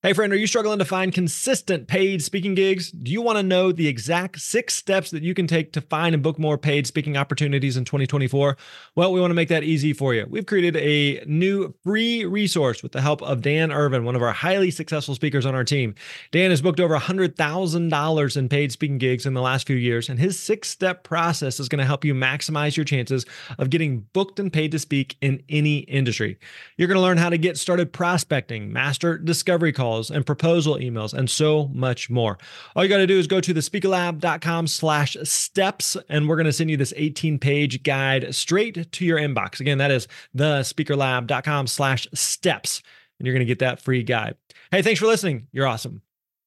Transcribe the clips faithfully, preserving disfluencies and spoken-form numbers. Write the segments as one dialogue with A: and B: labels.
A: Hey friend, are you struggling to find consistent paid speaking gigs? Do you want to know the exact six steps that you can take to find and book more paid speaking opportunities in twenty twenty-four? Well, we want to make that easy for you. We've created a new free resource with the help of Dan Irvin, one of our highly successful speakers on our team. Dan has booked over one hundred thousand dollars in paid speaking gigs in the last few years, and his six-step process is going to help you maximize your chances of getting booked and paid to speak in any industry. You're going to learn how to get started prospecting, master discovery calls, and proposal emails, and so much more. All you got to do is go to the speaker lab dot com slash steps, and we're going to send you this eighteen page guide straight to your inbox. Again, that is the speaker lab dot com slash steps, and you're going to get that free guide. Hey, thanks for listening. You're awesome.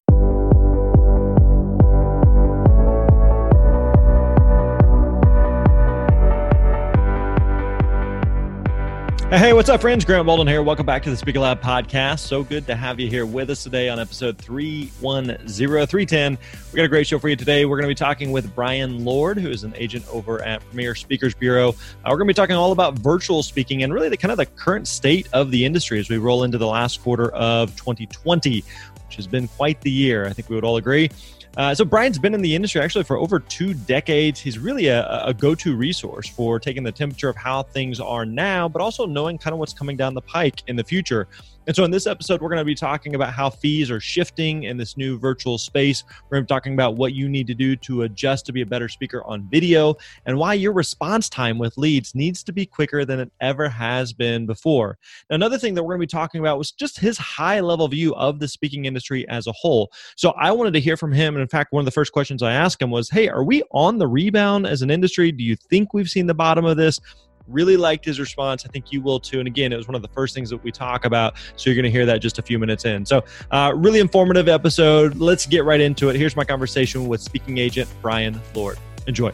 A: Hey, what's up, friends? Grant Bolden here. Welcome back to the Speaker Lab podcast. So good to have you here with us today on episode three ten, three ten. We got a great show for you today. We're going to be talking with Brian Lord, who is an agent over at Premier Speakers Bureau. Uh, we're going to be talking all about virtual speaking and really the kind of the current state of the industry as we roll into the last quarter of twenty twenty, which has been quite the year. I think we would all agree. Uh, so Brian's been in the industry actually for over two decades. He's really a, a go-to resource for taking the temperature of how things are now, but also knowing kind of what's coming down the pike in the future. And so in this episode, we're going to be talking about how fees are shifting in this new virtual space. We're going to be talking about what you need to do to adjust to be a better speaker on video and why your response time with leads needs to be quicker than it ever has been before. Now, another thing that we're going to be talking about was just his high-level view of the speaking industry as a whole. So I wanted to hear from him. And in fact, one of the first questions I asked him was, hey, are we on the rebound as an industry? Do you think we've seen the bottom of this? Really liked his response. I think you will too. And again, it was one of the first things that we talk about. So you're going to hear that just a few minutes in. So uh, really informative episode. Let's get right into it. Here's my conversation with speaking agent Brian Lord. Enjoy.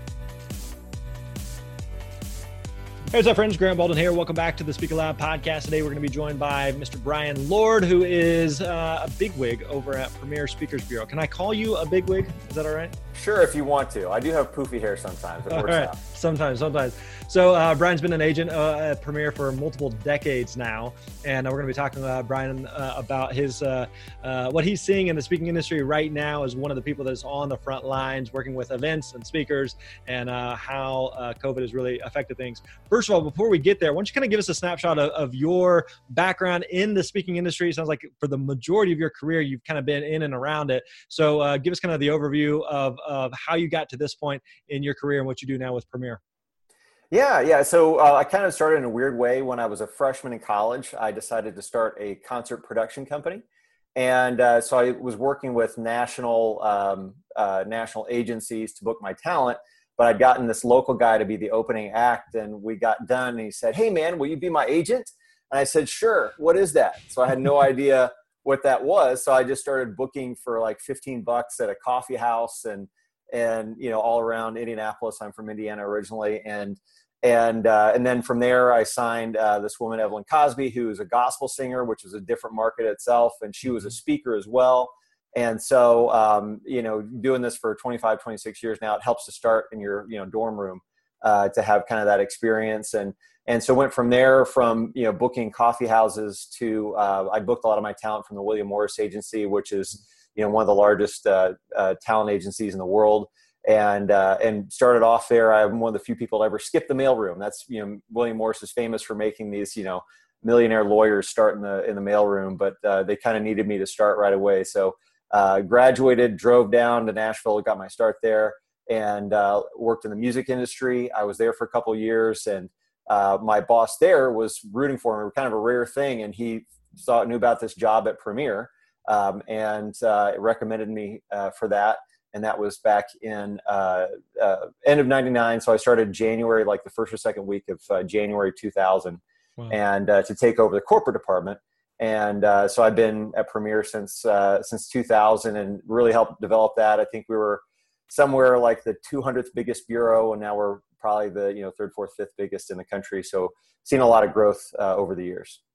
A: Hey, what's up, friends? Grant Bolden here. Welcome back to the Speaker Lab podcast. Today, we're going to be joined by Mister Brian Lord, who is uh, a bigwig over at Premier Speakers Bureau. Can I call you a bigwig? Is that all right?
B: Sure, if you want to. I do have poofy hair sometimes. It
A: all
B: works
A: right.
B: out.
A: Sometimes, sometimes. So uh, Brian's been an agent uh, at Premier for multiple decades now, and uh, we're going to be talking about Brian uh, about his uh, uh, what he's seeing in the speaking industry right now as one of the people that's on the front lines, working with events and speakers, and uh, how uh, COVID has really affected things. First of all, before we get there, why don't you kind of give us a snapshot of, of your background in the speaking industry? It sounds like for the majority of your career, you've kind of been in and around it. So uh, give us kind of the overview of, of how you got to this point in your career and what you do now with Premier.
B: Yeah, yeah. So uh, I kind of started in a weird way. When I was a freshman in college, I decided to start a concert production company. And uh, so I was working with national um, uh, national agencies to book my talent. But I'd gotten this local guy to be the opening act, and we got done, and he said, hey, man, will you be my agent? And I said, sure. What is that? So I had no idea what that was. So I just started booking for like fifteen bucks at a coffee house and, and you know, all around Indianapolis. I'm from Indiana originally. And and uh, and then from there, I signed uh, this woman, Evelyn Cosby, who is a gospel singer, which is a different market itself. And she was a speaker as well. And so, um, you know, doing this for twenty-five, twenty-six years now, it helps to start in your, you know, dorm room uh, to have kind of that experience. And, and so went from there from, you know, booking coffee houses to, uh, I booked a lot of my talent from the William Morris Agency, which is, you know, one of the largest uh, uh, talent agencies in the world. And, uh, and started off there. I'm one of the few people to ever skip the mailroom. That's, you know, William Morris is famous for making these, you know, millionaire lawyers start in the, in the mailroom, but uh, they kind of needed me to start right away. So Uh, graduated, drove down to Nashville, got my start there, and uh, worked in the music industry. I was there for a couple of years, and uh, my boss there was rooting for me, kind of a rare thing, and he saw knew about this job at Premier um, and uh, recommended me uh, for that. And that was back in uh, uh, end of ninety-nine. So I started January, like the first or second week of uh, January two thousand, wow. and uh, to take over the corporate department. And uh, so I've been at Premier since uh, since two thousand and really helped develop that. I think we were somewhere like the two hundredth biggest bureau, and now we're probably the you know third, fourth, fifth biggest in the country. So seen a lot of growth uh, over the years.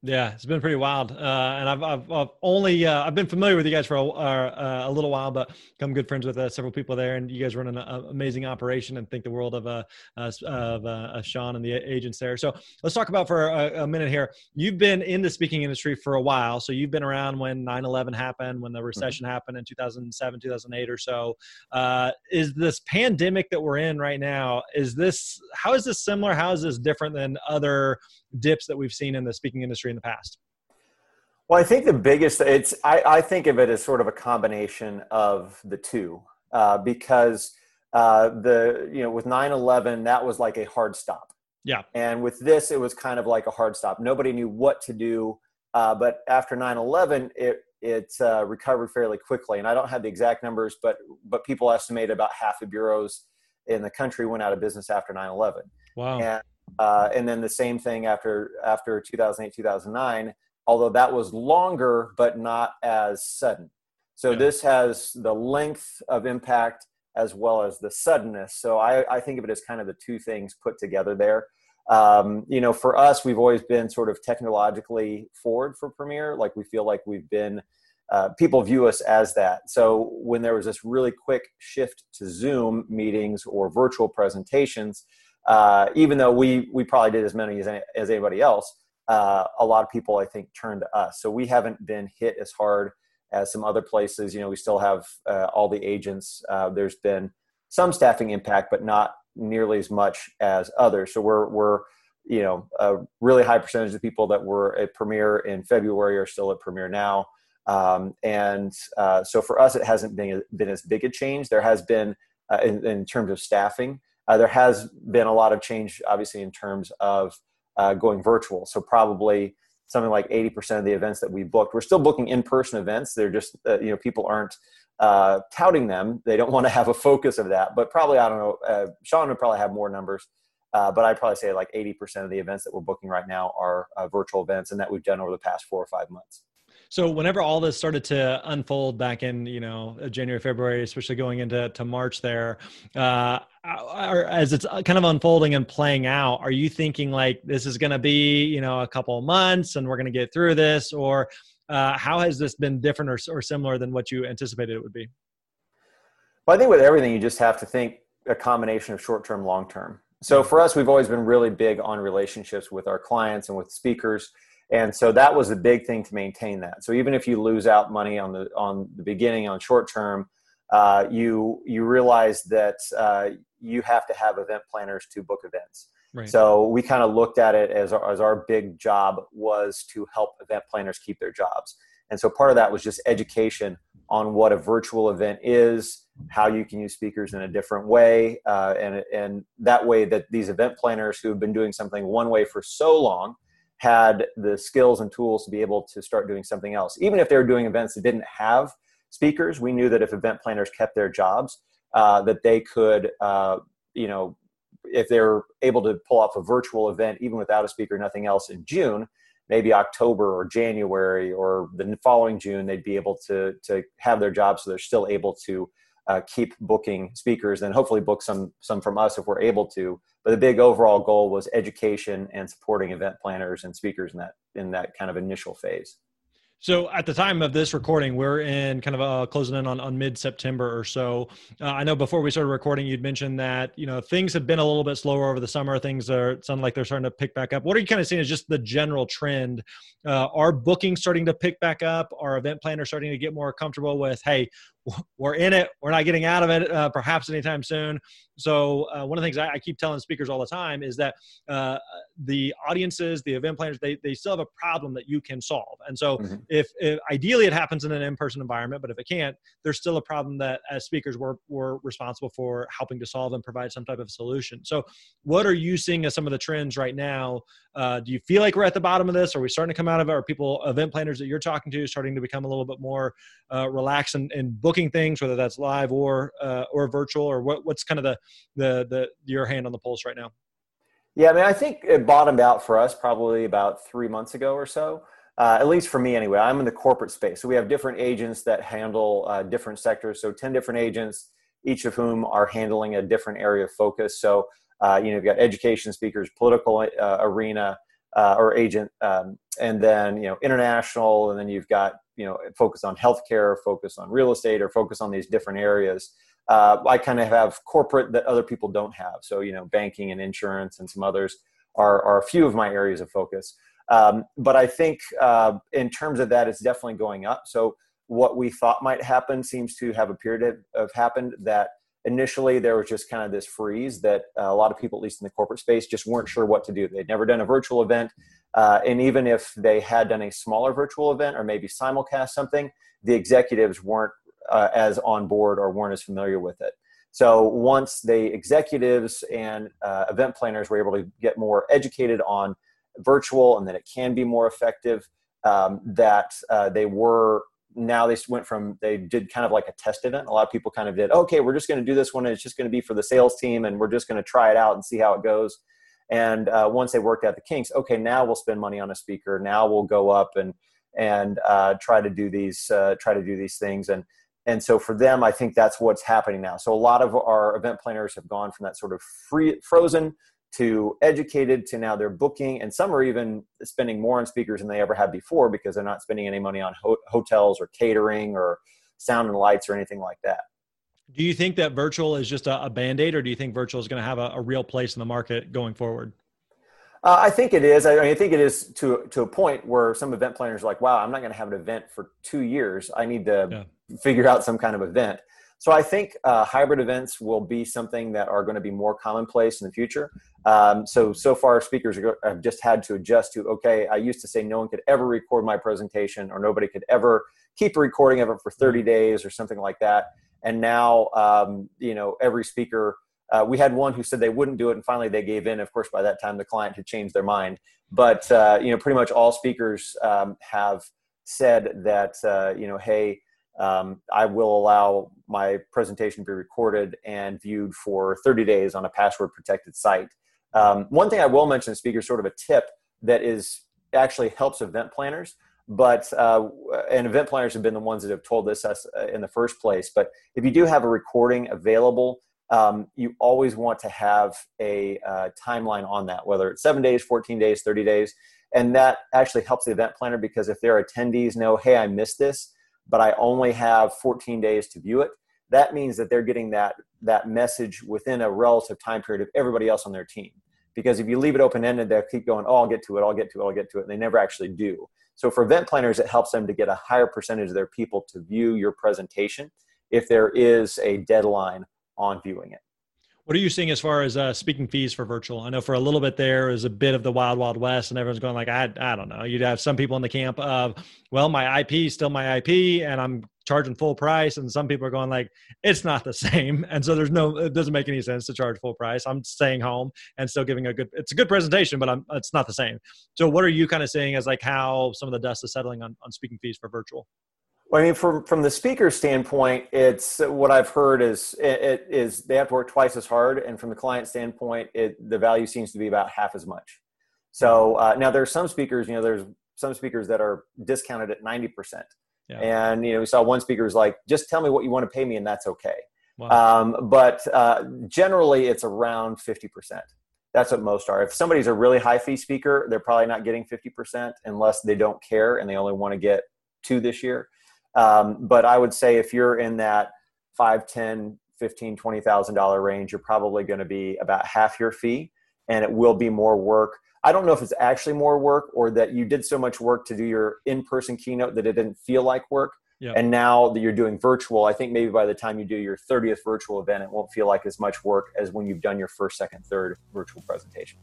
A: Yeah, it's been pretty wild, uh, and I've, I've, I've only uh, I've been familiar with you guys for a, uh, a little while, but I'm good friends with uh, several people there, and you guys run an uh, amazing operation, and think the world of uh, uh, of uh, Sean and the agents there. So let's talk about for a, a minute here. You've been in the speaking industry for a while, so you've been around when nine eleven happened, when the recession mm-hmm. happened in two thousand seven, two thousand eight or so. Uh, is this pandemic that we're in right now? Is this how is this similar? How is this different than other dips that we've seen in the speaking industry in the past?
B: Well, I think the biggest, it's, I, I think of it as sort of a combination of the two, uh, because uh, the, you know, with nine eleven, that was like a hard stop.
A: Yeah.
B: And with this, it was kind of like a hard stop. Nobody knew what to do. Uh, but after nine eleven, it, it uh, recovered fairly quickly. And I don't have the exact numbers, but, but people estimate about half the bureaus in the country went out of business after nine eleven.
A: Wow.
B: And, uh, and then the same thing after, after two thousand eight, two thousand nine, although that was longer, but not as sudden. So yeah. This has the length of impact as well as the suddenness. So I, I think of it as kind of the two things put together there. Um, you know, for us, we've always been sort of technologically forward for Premier. Like we feel like we've been, uh, people view us as that. So when there was this really quick shift to Zoom meetings or virtual presentations, uh, even though we, we probably did as many as, as anybody else, uh, a lot of people, I think, turned to us. So we haven't been hit as hard as some other places. You know, we still have uh, all the agents. Uh, there's been some staffing impact, but not nearly as much as others. So we're, we're, you know, a really high percentage of people that were at Premier in February are still at Premier now. Um, and uh, so for us, it hasn't been, been as big a change. There has been, uh, in, in terms of staffing, uh, there has been a lot of change, obviously, in terms of uh, going virtual. So probably something like eighty percent of the events that we booked, we're still booking in-person events. They're just, uh, you know, people aren't uh, touting them. They don't want to have a focus of that, but probably, I don't know, uh, Sean would probably have more numbers, uh, but I'd probably say like eighty percent of the events that we're booking right now are uh, virtual events, and that we've done over the past four or five months.
A: So whenever all this started to unfold back in, you know, January, February, especially going into to March there, uh, or as it's kind of unfolding and playing out, are you thinking like this is going to be, you know, a couple of months and we're going to get through this? Or uh, how has this been different or, or similar than what you anticipated it would be?
B: Well, I think with everything, you just have to think a combination of short-term, long-term. So for us, we've always been really big on relationships with our clients and with speakers. And so that was the big thing to maintain that. So even if you lose out money on the on the beginning on short term, uh, you you realize that uh, you have to have event planners to book events. Right. So we kind of looked at it as our, as our big job was to help event planners keep their jobs. And so part of that was just education on what a virtual event is, how you can use speakers in a different way, uh, and and that way that these event planners who have been doing something one way for so long had the skills and tools to be able to start doing something else. Even if they were doing events that didn't have speakers, we knew that if event planners kept their jobs, uh, that they could, uh, you know, if they were able to pull off a virtual event, even without a speaker, nothing else in June, maybe October or January or the following June, they'd be able to, to have their jobs so they're still able to uh, keep booking speakers and hopefully book some, some from us if we're able to. But the big overall goal was education and supporting event planners and speakers in that, in that kind of initial phase.
A: So at the time of this recording, we're in kind of uh, closing in on, on mid-September or so. Uh, I know before we started recording, you'd mentioned that, you know, things have been a little bit slower over the summer. Things are sound like they're starting to pick back up. What are you kind of seeing as just the general trend? Uh, are bookings starting to pick back up? Are event planners starting to get more comfortable with, hey, we're in it, we're not getting out of it, uh, perhaps anytime soon? So uh, one of the things I, I keep telling speakers all the time is that uh, the audiences, the event planners, they, they still have a problem that you can solve. And so mm-hmm. if, if ideally it happens in an in-person environment, but if it can't, there's still a problem that as speakers we're, we're responsible for helping to solve and provide some type of solution. So what are you seeing as some of the trends right now? Uh, do you feel like we're at the bottom of this? Are we starting to come out of it? Are people, event planners that you're talking to, starting to become a little bit more uh, relaxed and, and booking things, whether that's live or uh, or virtual, or what, what's kind of the, the the your hand on the pulse right now?
B: Yeah, I mean, I think it bottomed out for us probably about three months ago or so. Uh, at least for me anyway. I'm in the corporate space. So we have different agents that handle uh, different sectors. So ten different agents, each of whom are handling a different area of focus. So, uh, you know, you've got education speakers, political uh, arena, uh, or agent. Um, and then, you know, international, and then you've got, you know, focus on healthcare, focus on real estate, or focus on these different areas. Uh, I kind of have corporate that other people don't have. So, you know, banking and insurance and some others are, are a few of my areas of focus. Um, but I think uh, in terms of that, it's definitely going up. So what we thought might happen seems to have appeared to have happened, that initially there was just kind of this freeze that uh, a lot of people, at least in the corporate space, just weren't sure what to do. They'd never done a virtual event. Uh, and even if they had done a smaller virtual event or maybe simulcast something, the executives weren't uh, as on board or weren't as familiar with it. So once the executives and uh, event planners were able to get more educated on virtual and that it can be more effective, um, that uh, they were, now they went from, they did kind of like a test event. A lot of people kind of did, okay, we're just going to do this one and it's just going to be for the sales team and we're just going to try it out and see how it goes. And uh, once they worked out the kinks, okay, now we'll spend money on a speaker. Now we'll go up and and uh, try to do these uh, try to do these things. And and so for them, I think that's what's happening now. So a lot of our event planners have gone from that sort of free frozen to educated to now they're booking, and some are even spending more on speakers than they ever had before because they're not spending any money on ho- hotels or catering or sound and lights or anything like that.
A: Do you think that virtual is just a, a Band-Aid, or do you think virtual is going to have a, a real place in the market going forward?
B: Uh, I think it is. I, mean, I think it is to to a point where some event planners are like, wow, I'm not going to have an event for two years. I need to yeah. figure out some kind of event. So I think uh, hybrid events will be something that are going to be more commonplace in the future. Um, so, so far speakers are, have just had to adjust to, okay, I used to say no one could ever record my presentation, or nobody could ever keep a recording of it for thirty days or something like that. And now, um, you know, every speaker, uh, we had one who said they wouldn't do it, and finally they gave in. Of course, by that time, the client had changed their mind. But, uh, you know, pretty much all speakers um, have said that, uh, you know, hey, um, I will allow my presentation to be recorded and viewed for thirty days on a password-protected site. Um, one thing I will mention to speakers, sort of a tip that is actually helps event planners. But, uh, and event planners have been the ones that have told this us in the first place. But if you do have a recording available, um, you always want to have a uh, timeline on that, whether it's seven days, fourteen days, thirty days. And that actually helps the event planner, because if their attendees know, hey, I missed this, but I only have fourteen days to view it, that means that they're getting that, that message within a relative time period of everybody else on their team. Because if you leave it open-ended, they'll keep going, oh, I'll get to it, I'll get to it, I'll get to it, and they never actually do. So for event planners, it helps them to get a higher percentage of their people to view your presentation if there is a deadline on viewing it.
A: What are you seeing as far as uh, speaking fees for virtual? I know for a little bit there is a bit of the wild, wild west, and everyone's going like, I, I don't know. You'd have some people in the camp of, well, my I P is still my I P and I'm charging full price. And some people are going like, it's not the same. And so there's no, it doesn't make any sense to charge full price. I'm staying home and still giving a good, it's a good presentation, but I'm, it's not the same. So what are you kind of seeing as like how some of the dust is settling on, on speaking fees for virtual?
B: Well, I mean, from from the speaker standpoint, it's what I've heard is it, it is they have to work twice as hard, and from the client standpoint, it the value seems to be about half as much. So uh, now there's some speakers, you know, there's some speakers that are discounted at ninety percent, yeah. and you know, we saw one speaker was like, just tell me what you want to pay me, and that's okay. Wow. Um, but uh, generally, it's around fifty percent. That's what most are. If somebody's a really high fee speaker, they're probably not getting fifty percent unless they don't care and they only want to get two this year. Um, but I would say if you're in that five, ten, fifteen, twenty thousand dollars range, you're probably going to be about half your fee, and it will be more work. I don't know if it's actually more work or that you did so much work to do your in-person keynote that it didn't feel like work. Yep. And now that you're doing virtual, I think maybe by the time you do your thirtieth virtual event, it won't feel like as much work as when you've done your first, second, third virtual presentation.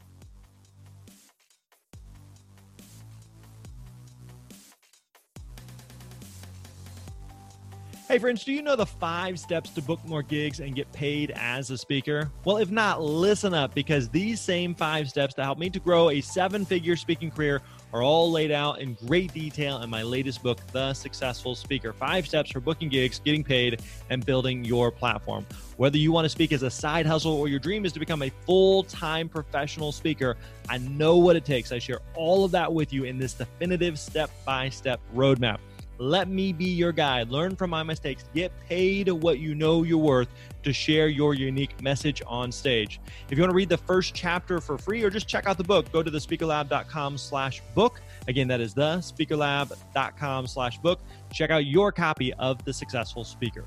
A: Hey friends, do you know the five steps to book more gigs and get paid as a speaker? Well, if not, listen up, because these same five steps that helped me to grow a seven-figure speaking career are all laid out in great detail in my latest book, The Successful Speaker. Five steps for booking gigs, getting paid, and building your platform. Whether you want to speak as a side hustle or your dream is to become a full-time professional speaker, I know what it takes. I share all of that with you in this definitive step-by-step roadmap. Let me be your guide. Learn from my mistakes. Get paid what you know you're worth to share your unique message on stage. If you want to read the first chapter for free or just check out the book, go to the speaker lab dot com slash book. Again, that is the speaker lab dot com slash book. Check out your copy of The Successful Speaker.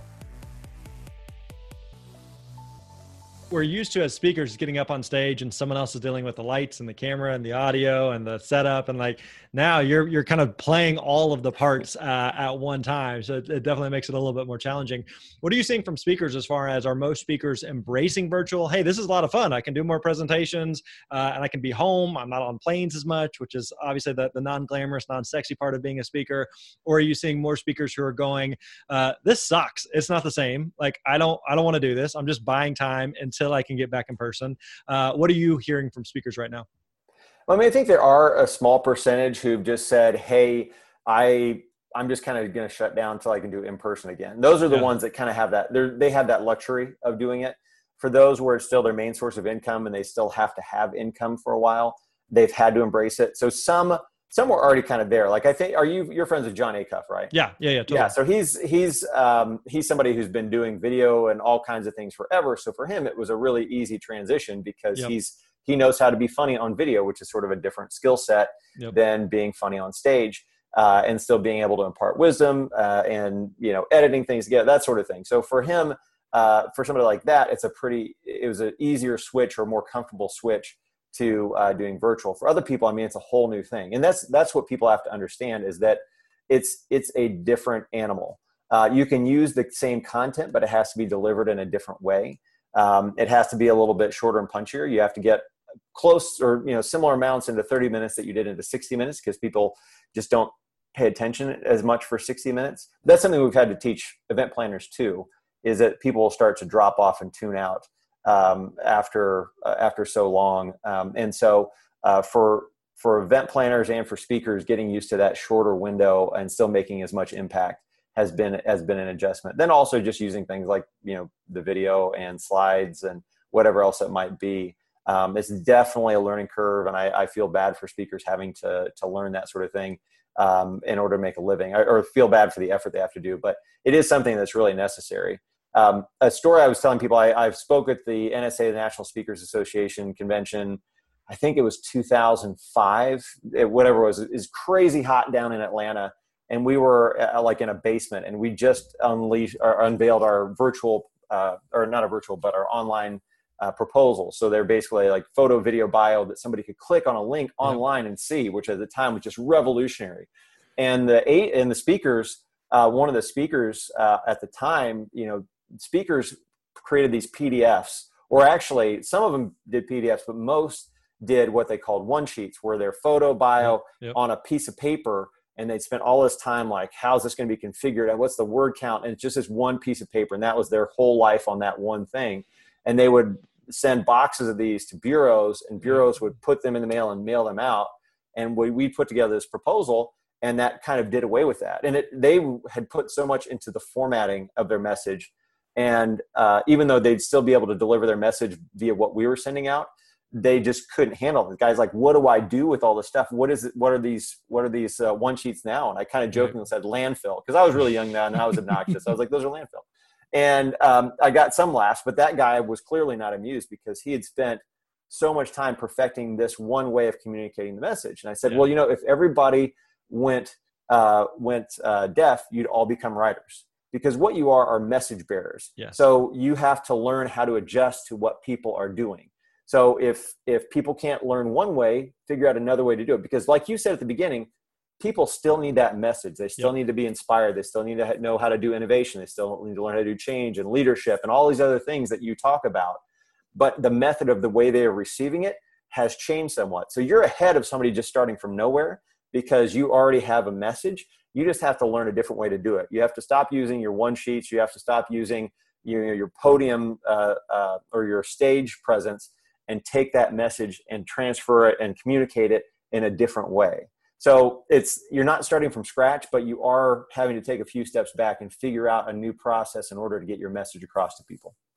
A: We're used to, as speakers, getting up on stage and someone else is dealing with the lights and the camera and the audio and the setup. And like now you're, you're kind of playing all of the parts uh, at one time. So it, it definitely makes it a little bit more challenging. What are you seeing from speakers as far as, are most speakers embracing virtual? Hey, this is a lot of fun. I can do more presentations uh, and I can be home. I'm not on planes as much, which is obviously the, the non-glamorous, non-sexy part of being a speaker. Or are you seeing more speakers who are going, uh, this sucks. It's not the same. Like, I don't, I don't want to do this. I'm just buying time until I can get back in person. Uh, what are you hearing from speakers right now?
B: Well, I mean, I think there are a small percentage who've just said, hey, I, I'm just kind of going to shut down until I can do it in person again. Those are the yeah. ones that kind of have that, they're, they have that luxury of doing it. For those where it's still their main source of income and they still have to have income for a while, they've had to embrace it. So some, some were already kind of there. Like, I think, are you, you're friends with Jon Acuff, right?
A: Yeah. Yeah. Yeah. Totally.
B: Yeah. So he's, he's, um, he's somebody who's been doing video and all kinds of things forever. So for him, it was a really easy transition because yep. he's, he knows how to be funny on video, which is sort of a different skill set yep. than being funny on stage, uh, and still being able to impart wisdom, uh, and, you know, editing things together, that sort of thing. So for him, uh, for somebody like that, it's a pretty, it was an easier switch or more comfortable switch to uh, doing virtual. For other people, I mean, it's a whole new thing. And that's, that's what people have to understand, is that it's, it's a different animal. Uh, you can use the same content, but it has to be delivered in a different way. Um, it has to be a little bit shorter and punchier. You have to get close, or, you know, similar amounts into thirty minutes that you did into sixty minutes, because people just don't pay attention as much for sixty minutes. That's something we've had to teach event planners too, is that people will start to drop off and tune out um, after, uh, after so long. Um, and so uh, for, for event planners and for speakers, getting used to that shorter window and still making as much impact has been, has been an adjustment. Then also just using things like, you know, the video and slides and whatever else it might be. Um, it's definitely a learning curve, and I, I feel bad for speakers having to to learn that sort of thing um, in order to make a living, or, or feel bad for the effort they have to do. But it is something that's really necessary. Um, a story I was telling people, I, I've spoke at the N S A, the National Speakers Association convention. I think it was two thousand five, it, whatever it was. It was crazy hot down in Atlanta, and we were uh, like in a basement, and we just unleashed or unveiled our virtual, uh, or not a virtual, but our online Uh, proposals. So they're basically like photo, video, bio that somebody could click on a link online and see, which at the time was just revolutionary. And the eight and the speakers, uh, one of the speakers uh, at the time, you know, speakers created these P D Fs, or actually some of them did P D Fs, but most did what they called one sheets, where their photo, bio yep. Yep. on a piece of paper. And they'd spent all this time like, how's this going to be configured? And what's the word count? And it's just this one piece of paper. And that was their whole life on that one thing. And they would send boxes of these to bureaus, and bureaus would put them in the mail and mail them out. And we, we put together this proposal, and that kind of did away with that. And it, they had put so much into the formatting of their message. And uh, even though they'd still be able to deliver their message via what we were sending out, they just couldn't handle it. The guy's like, what do I do with all this stuff? What is it? What are these, what are these uh, one sheets now? And I kind of jokingly said landfill, because I was really young then and I was obnoxious. I was like, those are landfill. And um, I got some laughs, but that guy was clearly not amused, because he had spent so much time perfecting this one way of communicating the message. And I said, yeah. well, you know, if everybody went uh, went uh, deaf, you'd all become writers, because what you are are message bearers.
A: Yes.
B: So you have to learn how to adjust to what people are doing. So if if people can't learn one way, figure out another way to do it. Because like you said at the beginning, people still need that message. They still yep. need to be inspired. They still need to know how to do innovation. They still need to learn how to do change and leadership and all these other things that you talk about. But the method of the way they are receiving it has changed somewhat. So you're ahead of somebody just starting from nowhere, because you already have a message. You just have to learn a different way to do it. You have to stop using your one sheets. You have to stop using your, your podium uh, uh, or your stage presence, and take that message and transfer it and communicate it in a different way. So it's, you're not starting from scratch, but you are having to take a few steps back and figure out a new process in order to get your message across to people.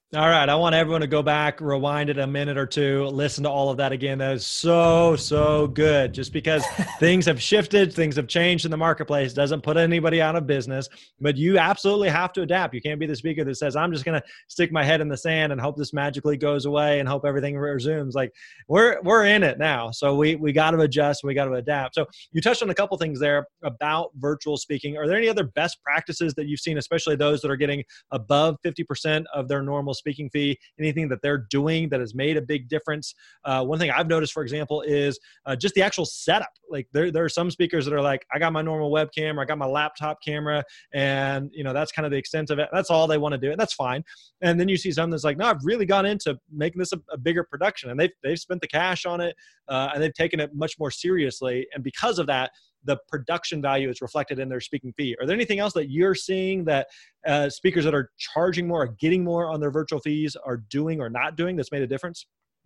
A: All right. I want everyone to go back, rewind it a minute or two, listen to all of that again. That is so, so good. Just because things have shifted, things have changed in the marketplace doesn't put anybody out of business, but you absolutely have to adapt. You can't be the speaker that says, I'm just going to stick my head in the sand and hope this magically goes away and hope everything resumes. Like we're, we're in it now. So we, we got to adjust. We got to adapt. So you touched on a couple things there about virtual speaking. Are there any other best practices that you've seen, especially those that are getting above fifty percent of their normal speaking fee, anything that they're doing that has made a big difference? Uh, one thing I've noticed, for example, is uh, just the actual setup. Like there, there are some speakers that are like, I got my normal webcam, or I got my laptop camera, and you know that's kind of the extent of it. That's all they want to do, and that's fine. And then you see some that's like, no, I've really gone into making this a, a bigger production, and they've they've spent the cash on it, uh, and they've taken it much more seriously. And because of that, the production value is reflected in their speaking fee. Are there anything else that you're seeing that uh, speakers that are charging more or getting more on their virtual fees are doing or not doing that's made a difference?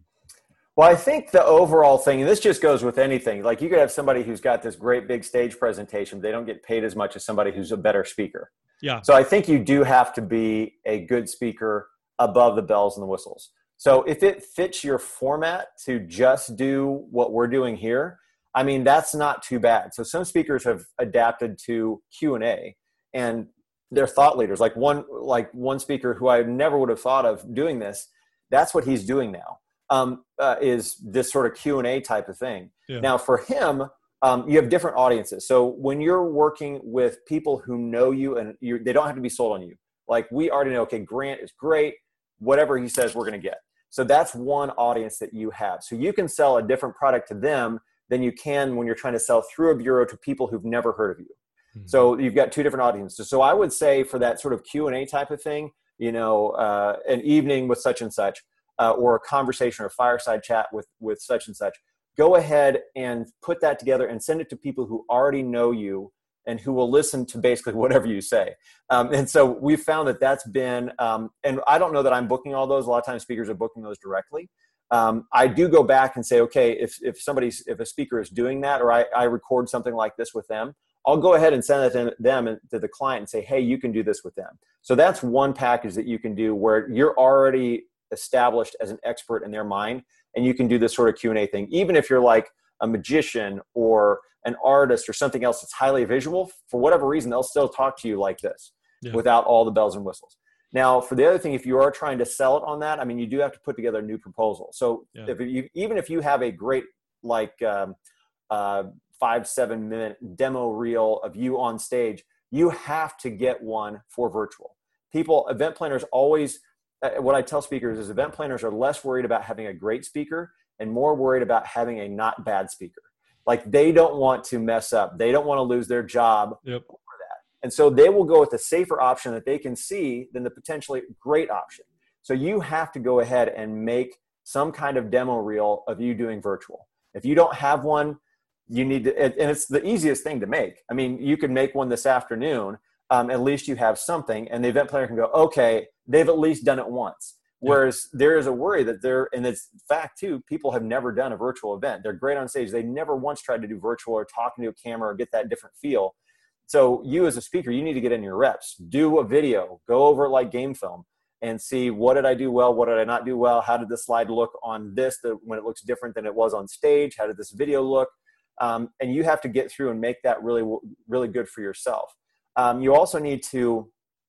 B: Well, I think the overall thing, and this just goes with anything, like you could have somebody who's got this great big stage presentation, they don't get paid as much as somebody who's a better speaker.
A: Yeah.
B: So I think you do have to be a good speaker above the bells and the whistles. So if it fits your format to just do what we're doing here, I mean, that's not too bad. So some speakers have adapted to Q and A, and they're thought leaders. Like one, like one speaker who I never would have thought of doing this, that's what he's doing now, um, uh, is this sort of Q and A type of thing. Yeah. Now for him, um, you have different audiences. So when you're working with people who know you and you, they don't have to be sold on you. Like we already know, okay, Grant is great. Whatever he says, we're going to get. So that's one audience that you have. So you can sell a different product to them than you can when you're trying to sell through a bureau to people who've never heard of you. Mm-hmm. So you've got two different audiences. So I would say for that sort of Q and A type of thing, you know, uh, an evening with such and such, uh, or a conversation or fireside chat with, with such and such, go ahead and put that together and send it to people who already know you and who will listen to basically whatever you say. Um, and so we've found that that's been, um, and I don't know that I'm booking all those. A lot of times speakers are booking those directly. Um, I do go back and say, okay, if, if somebody's, if a speaker is doing that, or I, I record something like this with them, I'll go ahead and send it to them and to the client and say, hey, you can do this with them. So that's one package that you can do where you're already established as an expert in their mind, and you can do this sort of Q and A thing. Even if you're like a magician or an artist or something else that's highly visual, for whatever reason, they'll still talk to you like this, yeah, without all the bells and whistles. Now, for the other thing, if you are trying to sell it on that, I mean, you do have to put together a new proposal. So yeah, if you, even if you have a great, like um, uh, five, seven minute demo reel of you on stage, you have to get one for virtual. People, event planners always, uh, what I tell speakers is event planners are less worried about having a great speaker and more worried about having a not bad speaker. Like they don't want to mess up. They don't want to lose their job.
A: Yep.
B: And so they will go with the safer option that they can see than the potentially great option. So you have to go ahead and make some kind of demo reel of you doing virtual. If you don't have one, you need to, and it's the easiest thing to make. I mean, you could make one this afternoon. Um, at least you have something, and the event planner can go, okay, they've at least done it once. Whereas yeah, there is a worry that they're, and it's fact too, people have never done a virtual event. They're great on stage. They never once tried to do virtual or talking to a camera or get that different feel. So you as a speaker, you need to get in your reps, do a video, go over it like game film and see, what did I do well? What did I not do well? How did this slide look on this the, when it looks different than it was on stage? How did this video look? Um, and you have to get through and make that really, really good for yourself. Um, you also need to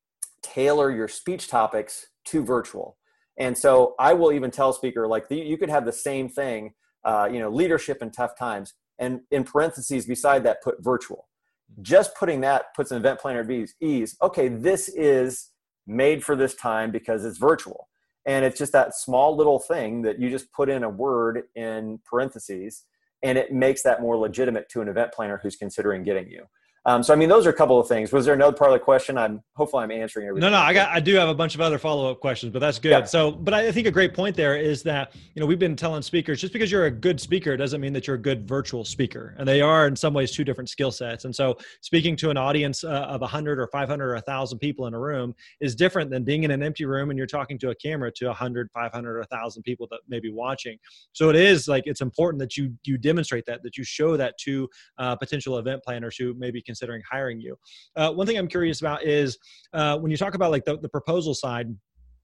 B: tailor your speech topics to virtual. And so I will even tell a speaker, like the, you could have the same thing, uh, you know, leadership in tough times, and in parentheses beside that, put virtual. Just putting that puts an event planner at ease. Okay, this is made for this time because it's virtual. And it's just that small little thing that you just put in a word in parentheses, and it makes that more legitimate to an event planner who's considering getting you. Um, so, I mean, those are a couple of things. Was there another part of the question? I'm hopefully I'm answering everything.
A: No, no, I got, I do have a bunch of other follow-up questions, but that's good. Yeah. So, but I think a great point there is that, you know, we've been telling speakers, just because you're a good speaker doesn't mean that you're a good virtual speaker. And they are in some ways two different skill sets. And so speaking to an audience uh, of a hundred or five hundred or a thousand people in a room is different than being in an empty room and you're talking to a camera to a hundred, five hundred, or a thousand people that may be watching. So it is like, it's important that you, you demonstrate that, that you show that to uh, potential event planners who may be considering hiring you. Uh, one thing I'm curious about is uh, when you talk about like the, the proposal side,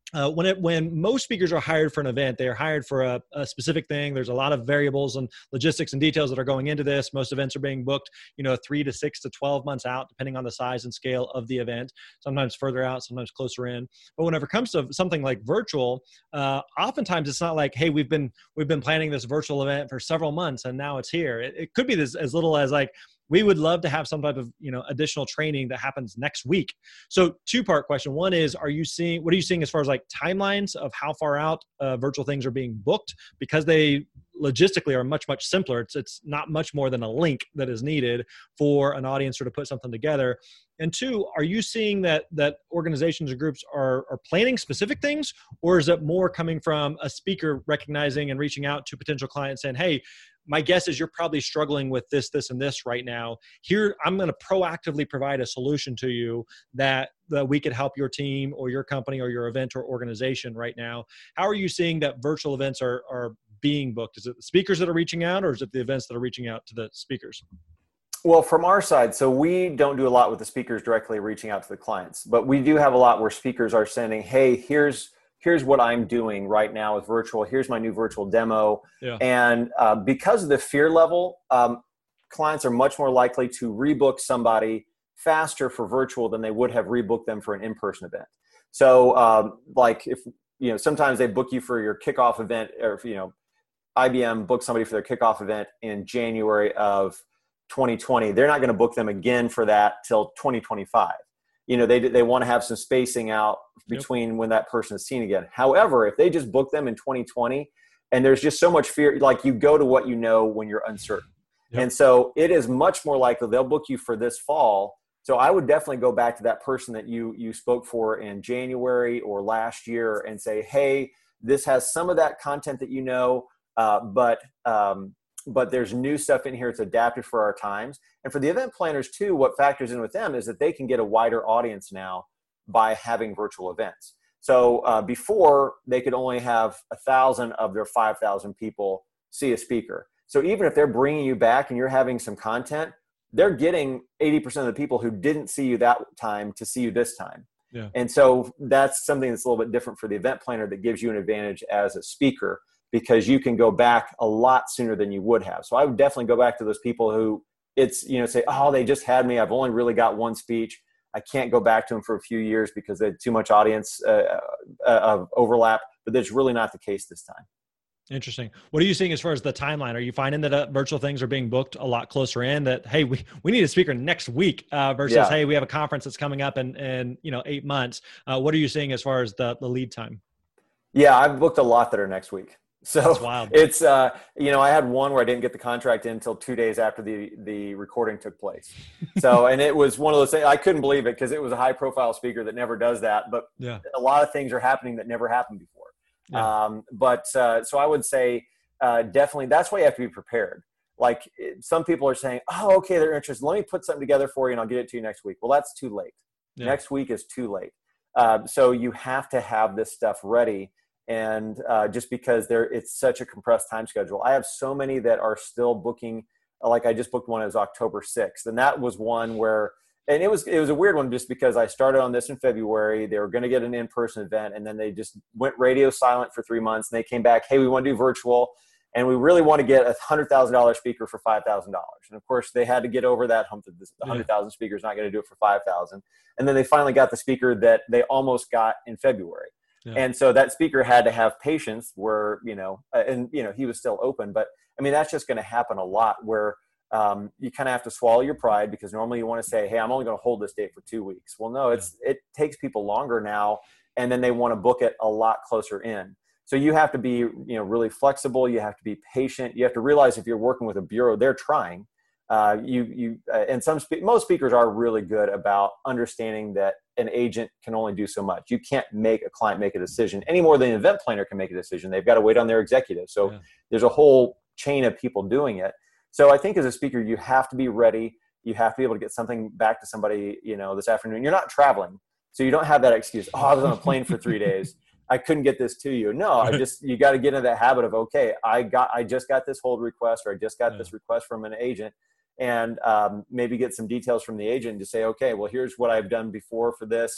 A: Uh, when it when most speakers are hired for an event, they are hired for a, a specific thing. There's a lot of variables and logistics and details that are going into this. Most events are being booked, you know, three to six to twelve months out, depending on the size and scale of the event. Sometimes further out, sometimes closer in. But whenever it comes to something like virtual, uh, oftentimes it's not like, hey, we've been we've been planning this virtual event for several months and now it's here. It, it could be this as little as like, we would love to have some type of, you know, additional training that happens next week. So two part question. One is, are you seeing, what are you seeing as far as like timelines of how far out uh, virtual things are being booked? Because they logistically are much, much simpler. It's, it's not much more than a link that is needed for an audience to put something together. And two, are you seeing that that organizations or groups are, are planning specific things, or is it more coming from a speaker recognizing and reaching out to potential clients saying, hey, my guess is you're probably struggling with this, this, and this right now. Here, I'm going to proactively provide a solution to you that, that we could help your team or your company or your event or organization right now. How are you seeing that virtual events are, are being booked? Is it the speakers that are reaching out, or is it the events that are reaching out to the speakers?
B: Well, from our side, so we don't do a lot with the speakers directly reaching out to the clients, but we do have a lot where speakers are sending, hey, here's here's what I'm doing right now with virtual. Here's my new virtual demo. Yeah. And uh, because of the fear level, um, clients are much more likely to rebook somebody faster for virtual than they would have rebooked them for an in-person event. So um, like if, you know, sometimes they book you for your kickoff event, or if, you know, I B M booked somebody for their kickoff event in January of twenty twenty. They're not going to book them again for that till twenty twenty-five. You know, they they want to have some spacing out between yep. when that person is seen again. However, if they just book them in twenty twenty and there's just so much fear, like you go to what you know when you're uncertain. Yep. And so it is much more likely they'll book you for this fall. So I would definitely go back to that person that you you spoke for in January or last year and say, hey, this has some of that content that you know, uh, but um, but there's new stuff in here. It's adapted for our times. And for the event planners too, what factors in with them is that they can get a wider audience now by having virtual events. So uh, before they could only have a thousand of their five thousand people see a speaker. So even if they're bringing you back and you're having some content, they're getting eighty percent of the people who didn't see you that time to see you this time. Yeah. And so that's something that's a little bit different for the event planner that gives you an advantage as a speaker, because you can go back a lot sooner than you would have. So I would definitely go back to those people who it's, you know, say, oh, they just had me. I've only really got one speech. I can't go back to them for a few years because they had too much audience uh, uh, of overlap, but that's really not the case this time.
A: Interesting. What are you seeing as far as the timeline? Are you finding that uh, virtual things are being booked a lot closer in, that, hey, we, we need a speaker next week uh, versus, yeah. hey, we have a conference that's coming up in, in you know, eight months. Uh, what are you seeing as far as the, the lead time?
B: Yeah, I've booked a lot that are next week. So
A: That's wild.
B: It's, uh, you know, I had one where I didn't get the contract in until two days after the, the recording took place. So, and it was one of those things, I couldn't believe it because it was a high profile speaker that never does that, but yeah. a lot of things are happening that never happened before. Yeah. Um, but, uh, so I would say, uh, definitely that's why you have to be prepared. Like some people are saying, oh, okay, they're interested. Let me put something together for you and I'll get it to you next week. Well, that's too late. Yeah. Next week is too late. Uh, so you have to have this stuff ready. And uh, just because there, it's such a compressed time schedule. I have so many that are still booking. Like I just booked one, it was October sixth. And that was one where, and it was, it was a weird one just because I started on this in February. They were going to get an in-person event. And then they just went radio silent for three months. And they came back, hey, we want to do virtual. And we really want to get a one hundred thousand dollars speaker for five thousand dollars. And of course they had to get over that hump that the one hundred thousand speaker is not going to do it for five thousand. And then they finally got the speaker that they almost got in February. Yeah. And so that speaker had to have patience where, you know, uh, and, you know, he was still open, but I mean, that's just going to happen a lot where um, you kind of have to swallow your pride because normally you want to say, hey, I'm only going to hold this date for two weeks. Well, no, it's, yeah. it takes people longer now. And then they want to book it a lot closer in. So you have to be, you know, really flexible. You have to be patient. You have to realize if you're working with a bureau, they're trying. Uh, you, you, uh, and some, spe- most speakers are really good about understanding that an agent can only do so much. You can't make a client make a decision any more than an event planner can make a decision. They've got to wait on their executive. So yeah. there's a whole chain of people doing it. So I think as a speaker, you have to be ready. You have to be able to get something back to somebody, you know, this afternoon. You're not traveling. So you don't have that excuse. Oh, I was on a plane for three days. I couldn't get this to you. No, I just, you got to get into that habit of, okay, I got, I just got this hold request, or I just got yeah. this request from an agent. And um, maybe get some details from the agent to say, okay, well, here's what I've done before for this.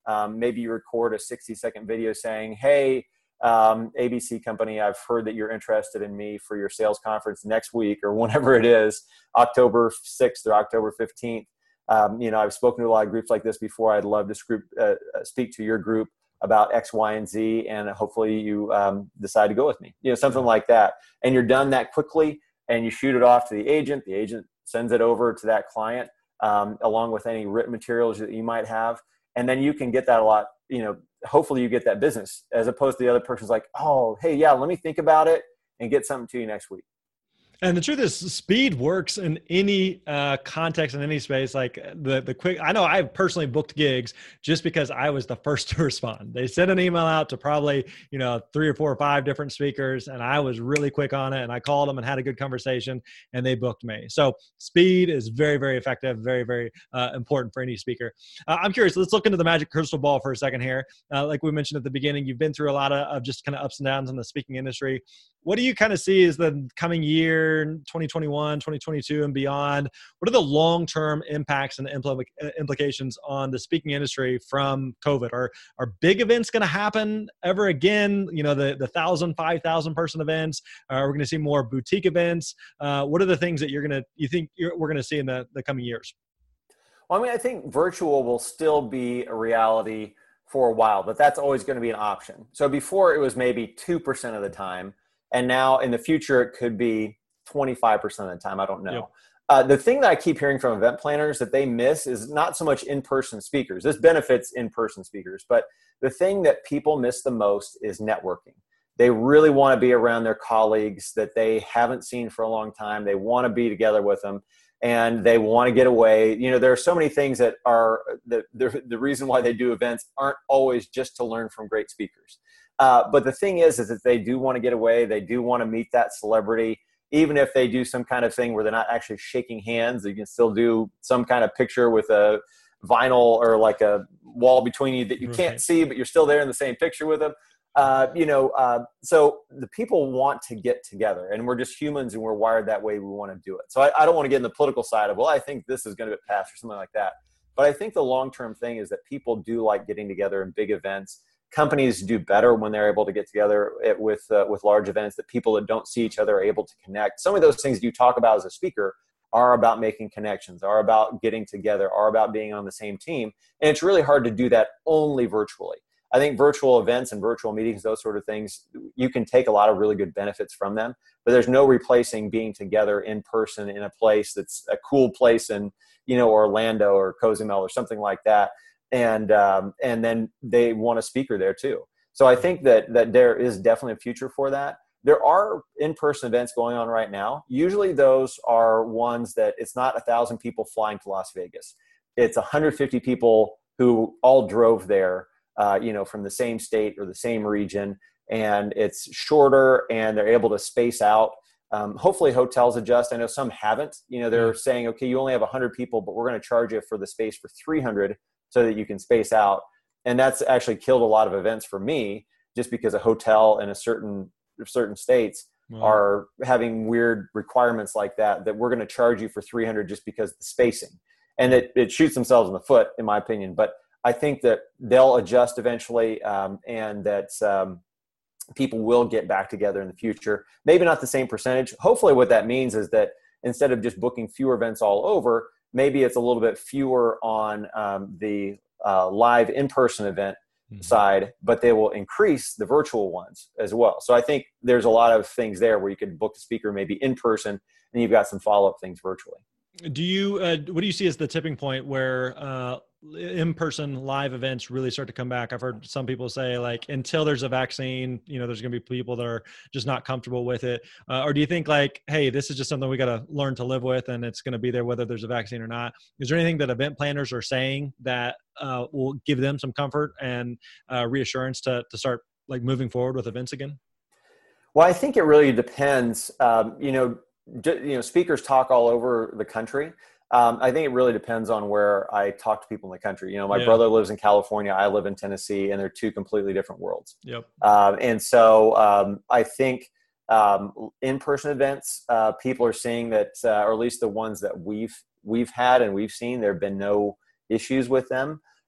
B: Um, maybe you record a sixty second video saying, hey, um, A B C company, I've heard that you're interested in me for your sales conference next week or whenever it is, October sixth or October fifteenth. Um, you know, I've spoken to a lot of groups like this before. I'd love to group, uh, speak to your group about X, Y, and Z, and hopefully you um, decide to go with me, you know, something like that. And you're done that quickly, and you shoot it off to the agent. The agent sends it over to that client, um, along with any written materials that you might have. And then you can get that a lot, you know, hopefully you get that business, as opposed to the other person's like, oh, hey, yeah, let me think about it and get something to you next week.
A: And the truth is, speed works in any uh, context, in any space. Like the the quick, I know I've personally booked gigs just because I was the first to respond. They sent an email out to probably, you know, three or four or five different speakers, and I was really quick on it. And I called them and had a good conversation, and they booked me. So speed is very, very effective, very, very uh, important for any speaker. Uh, I'm curious. Let's look into the magic crystal ball for a second here. Uh, like we mentioned at the beginning, you've been through a lot of, of just kind of ups and downs in the speaking industry. What do you kind of see as the coming year, twenty twenty-one, twenty twenty-two and beyond? What are the long-term impacts and impl- implications on the speaking industry from COVID? Are, are big events going to happen ever again? You know, the, the thousand, five thousand person events? Uh, we're going to see more boutique events. Uh, what are the things that you're going to, you think you're, we're going to see in the, the coming years?
B: Well, I mean, I think virtual will still be a reality for a while, but that's always going to be an option. So before it was maybe two percent of the time. And now in the future, it could be twenty-five percent of the time. I don't know. Yep. Uh, the thing that I keep hearing from event planners that they miss is not so much in-person speakers. This benefits in-person speakers, but the thing that people miss the most is networking. They really want to be around their colleagues that they haven't seen for a long time. They want to be together with them, and they want to get away. You know, there are so many things that are the, the, the reason why they do events aren't always just to learn from great speakers. Uh, but the thing is, is that they do want to get away. They do want to meet that celebrity, even if they do some kind of thing where they're not actually shaking hands. You can still do some kind of picture with a vinyl or like a wall between you that you right. can't see, but you're still there in the same picture with them. Uh, you know, uh, so the people want to get together, and we're just humans and we're wired that way. We want to do it. So I, I don't want to get in the political side of, well, I think this is going to get passed or something like that. But I think the long-term thing is that people do like getting together in big events. Companies do better when they're able to get together with uh, with large events, that people that don't see each other are able to connect. Some of those things you talk about as a speaker are about making connections, are about getting together, are about being on the same team. And it's really hard to do that only virtually. I think virtual events and virtual meetings, those sort of things, you can take a lot of really good benefits from them, but there's no replacing being together in person in a place that's a cool place in, you know, Orlando or Cozumel or something like that. And um, and then they want a speaker there too. So I think that that there is definitely a future for that. There are in-person events going on right now. Usually those are ones that it's not a thousand people flying to Las Vegas. It's one hundred fifty people who all drove there, uh, you know, from the same state or the same region, and it's shorter and they're able to space out. Um, hopefully hotels adjust. I know some haven't. You know, they're saying, okay, you only have one hundred people, but we're going to charge you for the space for three hundred. So that you can space out. And that's actually killed a lot of events for me, just because a hotel in a certain certain states wow. are having weird requirements like that, that we're going to charge you for three hundred just because of the spacing. And it, it shoots themselves in the foot, in my opinion. But I think that they'll adjust eventually, um, and that um, people will get back together in the future. Maybe not the same percentage. Hopefully what that means is that instead of just booking fewer events all over, maybe it's a little bit fewer on um, the uh, live in-person event mm-hmm. side, but they will increase the virtual ones as well. So I think there's a lot of things there where you could book the speaker maybe in person, and you've got some follow-up things virtually.
A: Do you, uh, what do you see as the tipping point where uh, in-person live events really start to come back? I've heard some people say, like, until there's a vaccine, you know, there's going to be people that are just not comfortable with it. Uh, or do you think, like, hey, this is just something we got to learn to live with, and it's going to be there whether there's a vaccine or not? Is there anything that event planners are saying that uh, will give them some comfort and uh, reassurance to to start, like, moving forward with events again?
B: Well, I think it really depends. Um, you know, you know, speakers talk all over the country. Um, I think it really depends on where I talk to people in the country. You know, my yeah. brother lives in California, I live in Tennessee, and they're two completely different worlds.
A: Yep.
B: Um, and so um, I think um, in-person events, uh, people are seeing that, uh, or at least the ones that we've we've had and we've seen, there have been no issues with them.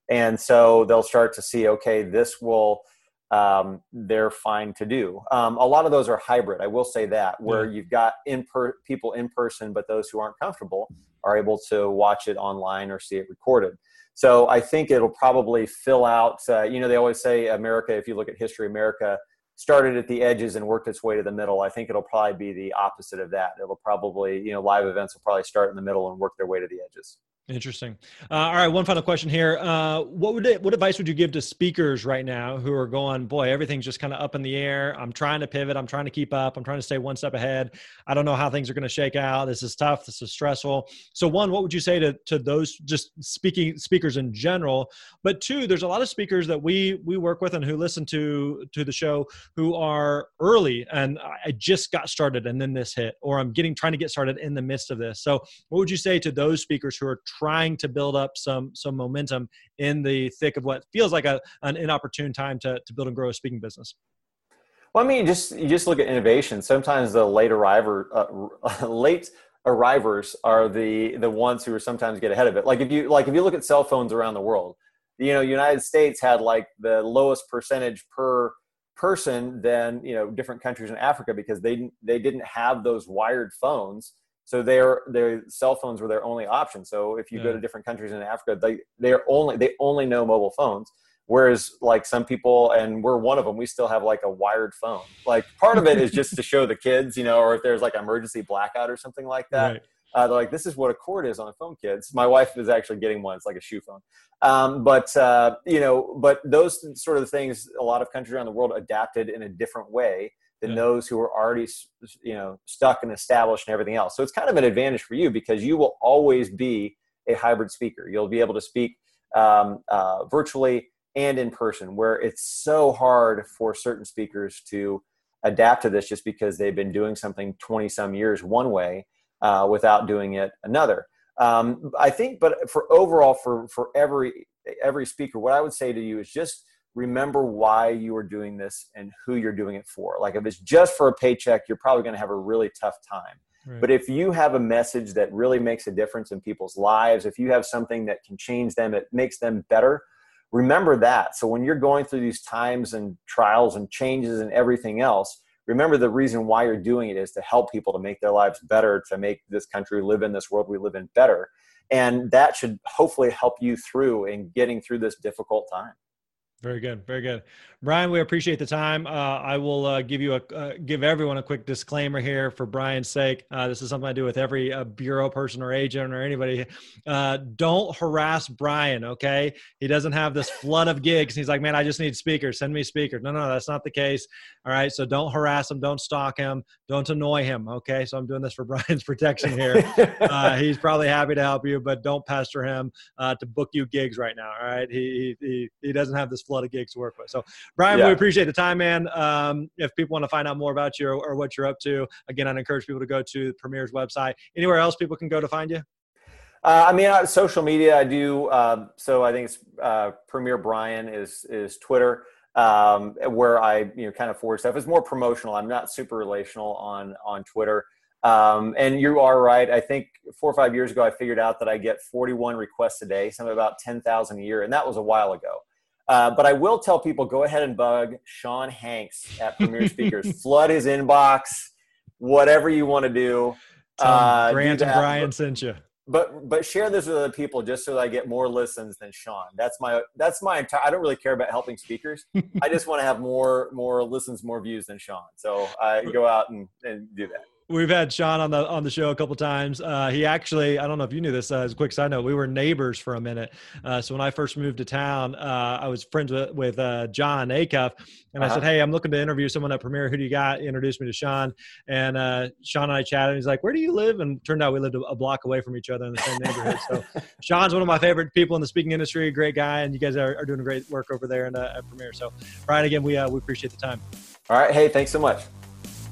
B: And so they'll start to see, okay, this will, um, they're fine to do. Um, a lot of those are hybrid. I will say that, where
A: Yeah.
B: you've got in per people in person, but those who aren't comfortable are able to watch it online or see it recorded. So I think it'll probably fill out, uh, you know, they always say America, if you look at history, America started at the edges and worked its way to the middle. I think it'll probably be the opposite of that. It'll probably, you know, live events will probably start in the middle and work their way to the edges.
A: Interesting. Uh, all right. One final question here. Uh, what would it, what advice would you give to speakers right now who are going, boy, everything's just kind of up in the air. I'm trying to pivot. I'm trying to keep up. I'm trying to stay one step ahead. I don't know how things are going to shake out. This is tough. This is stressful. So one, what would you say to, to those just speaking speakers in general? But two, there's a lot of speakers that we, we work with and who listen to, to the show who are early and I just got started and then this hit, or I'm getting, trying to get started in the midst of this. So what would you say to those speakers who are trying to build up some some momentum in the thick of what feels like a, an inopportune time to, to build and grow a speaking business?
B: Well, I mean, just you just look at innovation. Sometimes the late arriver, uh, late arrivers are the the ones who are sometimes get ahead of it. Like if you like if you look at cell phones around the world, you know, United States had like the lowest percentage per person than, you know, different countries in Africa because they they didn't have those wired phones. So their their cell phones were their only option. So if you yeah. go to different countries in Africa, they they're only they only know mobile phones. Whereas like some people, and we're one of them, we still have like a wired phone. Like part of it is just to show the kids, you know, or if there's like an emergency blackout or something like that. Right. Uh, they're like, this is what a cord is on a phone, kids. My wife is actually getting one. It's like a shoe phone. Um, but, uh, you know, but those sort of things, a lot of countries around the world adapted in a different way than yeah. those who are already, you know, stuck and established and everything else. So it's kind of an advantage for you because you will always be a hybrid speaker. You'll be able to speak um, uh, virtually and in person, where it's so hard for certain speakers to adapt to this just because they've been doing something twenty some years one way uh, without doing it another. Um, I think, but for overall, for, for every, every speaker, what I would say to you is just remember why you are doing this and who you're doing it for. Like if it's just for a paycheck, you're probably going to have a really tough time. Right. But if you have a message that really makes a difference in people's lives, if you have something that can change them, it makes them better, remember that. So when you're going through these times and trials and changes and everything else, remember the reason why you're doing it is to help people, to make their lives better, to make this country, live in this world we live in better. And that should hopefully help you through in getting through this difficult time.
A: Very good. Very good. Brian, we appreciate the time. Uh, I will uh, give you a, uh, give everyone a quick disclaimer here for Brian's sake. Uh, this is something I do with every uh, bureau person or agent or anybody. Uh, don't harass Brian. Okay. He doesn't have this flood of gigs. He's like, man, I just need speakers. Send me speakers. No, no, that's not the case. All right. So don't harass him. Don't stalk him. Don't annoy him. Okay. So I'm doing this for Brian's protection here. Uh, he's probably happy to help you, but don't pester him uh, to book you gigs right now. All right. He, he, he doesn't have this flood of gigs to work with. So Brian, yeah. we appreciate the time, man. Um, if people want to find out more about you or, or what you're up to, again, I'd encourage people to go to Premier's website. Anywhere else people can go to find you?
B: Uh, I mean, on social media, I do. Uh, so I think it's uh, Premier Brian is is Twitter, um, where I you know kind of forward stuff. It's more promotional. I'm not super relational on on Twitter. Um, and you are right. I think four or five years ago, I figured out that I get forty-one requests a day, something about ten thousand a year, and that was a while ago. Uh, but I will tell people, go ahead and bug Sean Hanks at Premier Speakers. Flood his inbox, whatever you want to do.
A: Uh, Grant do and Brian but, sent you.
B: But but share this with other people just so that I get more listens than Sean. That's my that's my entire. I don't really care about helping speakers. I just want to have more more listens, more views than Sean. So I go out and, and do that.
A: We've had Sean on the on the show a couple times. Uh, he actually, I don't know if you knew this, uh, as a quick side note, we were neighbors for a minute. Uh, so when I first moved to town, uh, I was friends with, with uh, John Acuff. And uh-huh. I said, hey, I'm looking to interview someone at Premier. Who do you got? He introduced me to Sean. And uh, Sean and I chatted. And he's like, where do you live? And turned out we lived a, a block away from each other in the same neighborhood. So Sean's one of my favorite people in the speaking industry, a great guy. And you guys are, are doing great work over there in, uh, at Premier. So Brian, again, we, uh, we appreciate the time.
B: All right. Hey, thanks so much.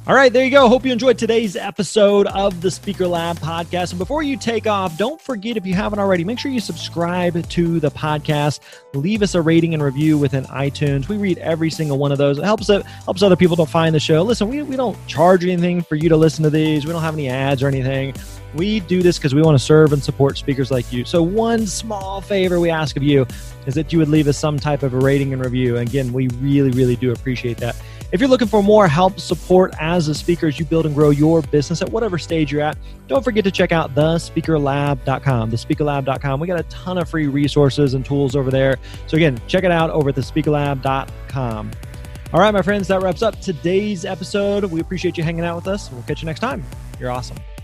A: All right, there you go. Hope you enjoyed today's episode of the Speaker Lab podcast. And before you take off, don't forget, if you haven't already, make sure you subscribe to the podcast. Leave us a rating and review within iTunes. We read every single one of those. It helps it helps other people to find the show. Listen, we, we don't charge anything for you to listen to these. We don't have any ads or anything. We do this because we want to serve and support speakers like you. So one small favor we ask of you is that you would leave us some type of a rating and review. And again, we really, really do appreciate that. If you're looking for more help, support as a speaker as you build and grow your business at whatever stage you're at, don't forget to check out the speaker lab dot com, the speaker lab dot com. We got a ton of free resources and tools over there. So again, check it out over at the speaker lab dot com. All right, my friends, that wraps up today's episode. We appreciate you hanging out with us. We'll catch you next time. You're awesome.